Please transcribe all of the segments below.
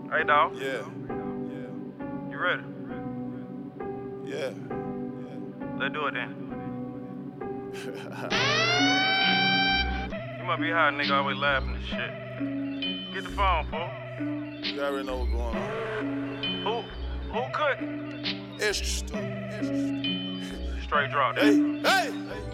Hey, dawg. Yeah. You ready? Yeah. Let's do it then. You might be high, nigga, always laughing and shit. Get the phone, fool. You already know what's going on. Who cooking? Extra. Straight drop that. Hey.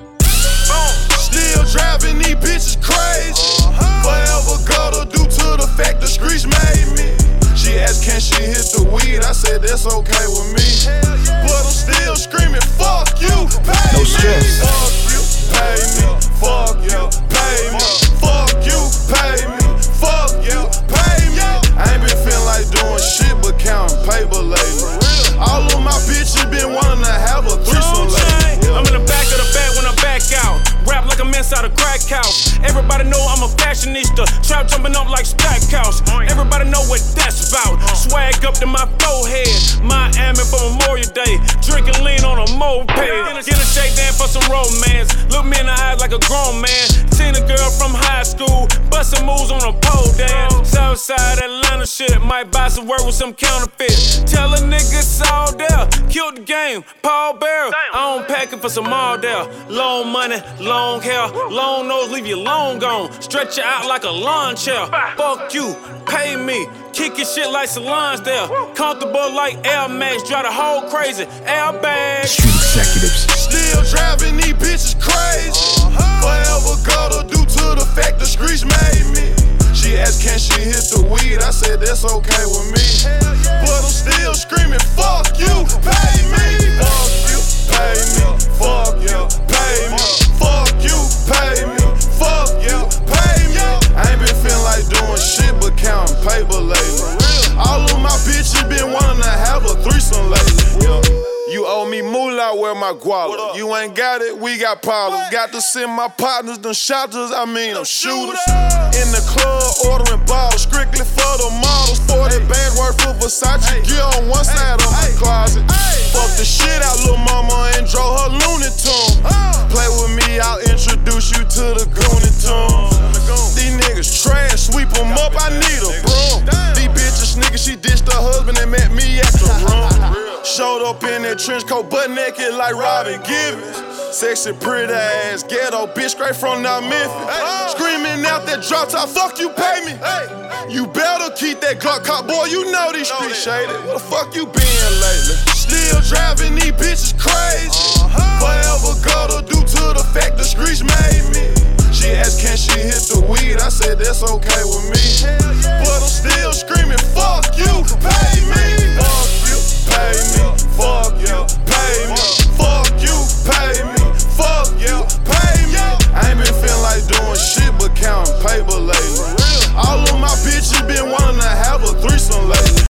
Boom. Still driving these bitches crazy. Forever gotta due to the fact the streets made me. She asked, can she hit the weed? I said, that's okay with me. But I'm still screaming, fuck you, pay no me. stress. Fuck you, pay me. Fuck you, pay me. Fuck you, pay me. Fuck you, pay me. I ain't been feeling like doing shit but counting paper lately. All of my bitches been wanting to have a threesome lately. I'm in the back of the bag when I back out. Rap like I'm inside a crack house. Everybody know I'm a fashionista. Trap jumping up like Stackhouse. Everybody know what that's about. Swag up to my forehead. Miami for Memorial Day. Drinking lean on a moped. Get a shake down for some romance. Look me in the eyes like a grown man. Seen a girl from high school bustin' moves on a pole dance. Southside Atlanta shit. Might buy some work with some counterfeit. Tell a nigga it's all there. Killed the game. Paul Bear. I don't pack it for some all there. Long money, long hair, long nose, leave you long gone. Stretch you out like a lawn chair. Fuck you, pay me. Kick your shit like salons there. Comfortable like Air Max. Drive the whole crazy. Airbag. Street executives. Still driving these bitches crazy. Forever gotta due to the fact the streets made me. She asked, can she hit the weed? I said, that's okay with me. But I'm still screaming, fuck you, pay me. Fuck you, pay me. Fuck you, pay me. Fuck you, pay me. Fuck you, pay me. I ain't been feeling like doing shit but counting paper lately. All of my bitches been wanting to have a threesome lately. You owe me moolah, where my guala. You ain't got it, we got problems. Got to send my partners, them shotters, I'm shooters. In the club, ordering bottles, strictly for the models. 40 bands worth of Versace gear on one side of my closet. Fuck the shit out lil' mama and drove her Looney Tunes. Play with me, I'll introduce you to the Goonie Tunes. These niggas trash, sweep them up, I need a broom. These bitches niggas, she ditched her husband and met me at the room. Showed up in that trench coat, butt naked like Robin Givens. Sexy, pretty ass, ghetto bitch straight from North Memphis. Screaming out that drop top, fuck you, pay me. You better keep that Glock cop, boy, you know these streets shaded. Where the fuck you been lately? Still driving these bitches crazy. Forever gotta due to the fact the streets made me. She asked, can she hit the weed? I said, that's okay with me. But